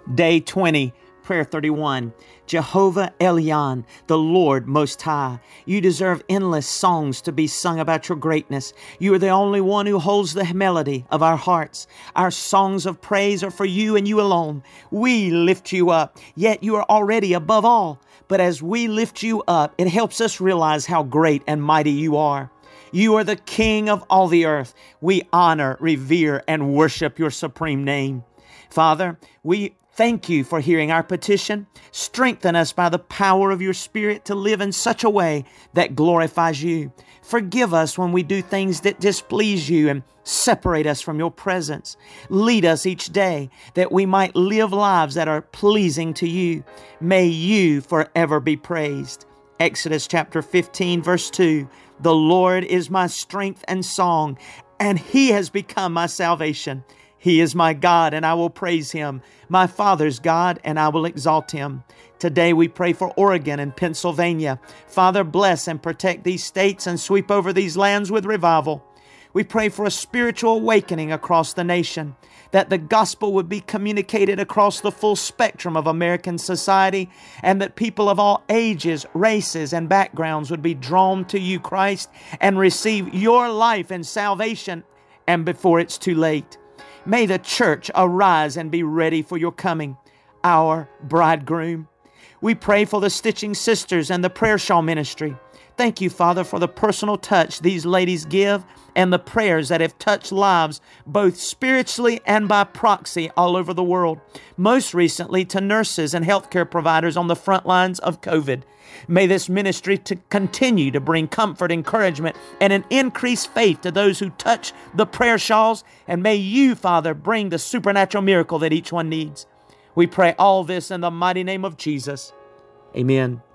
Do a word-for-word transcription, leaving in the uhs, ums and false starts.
Day twenty, Prayer thirty-one. Jehovah Elyon, the Lord Most High, you deserve endless songs to be sung about your greatness. You are the only one who holds the melody of our hearts. Our songs of praise are for you and you alone. We lift you up, yet you are already above all. But as we lift you up, it helps us realize how great and mighty you are. You are the King of all the earth. We honor, revere, and worship your supreme name. Father, we thank you for hearing our petition. Strengthen us by the power of your Spirit to live in such a way that glorifies you. Forgive us when we do things that displease you and separate us from your presence. Lead us each day that we might live lives that are pleasing to you. May you forever be praised. Exodus chapter fifteen, verse two. The Lord is my strength and song, and He has become my salvation. He is my God, and I will praise Him, my Father's God, and I will exalt Him. Today we pray for Oregon and Pennsylvania. Father, bless and protect these states and sweep over these lands with revival. We pray for a spiritual awakening across the nation, that the gospel would be communicated across the full spectrum of American society, and that people of all ages, races, and backgrounds would be drawn to you, Christ, and receive your life and salvation, and before it's too late. May the church arise and be ready for your coming, our bridegroom. We pray for the Stitching Sisters and the Prayer Shawl Ministry. Thank you, Father, for the personal touch these ladies give and the prayers that have touched lives both spiritually and by proxy all over the world. Most recently to nurses and healthcare providers on the front lines of COVID. May this ministry to continue to bring comfort, encouragement, and an increased faith to those who touch the prayer shawls. And may you, Father, bring the supernatural miracle that each one needs. We pray all this in the mighty name of Jesus. Amen.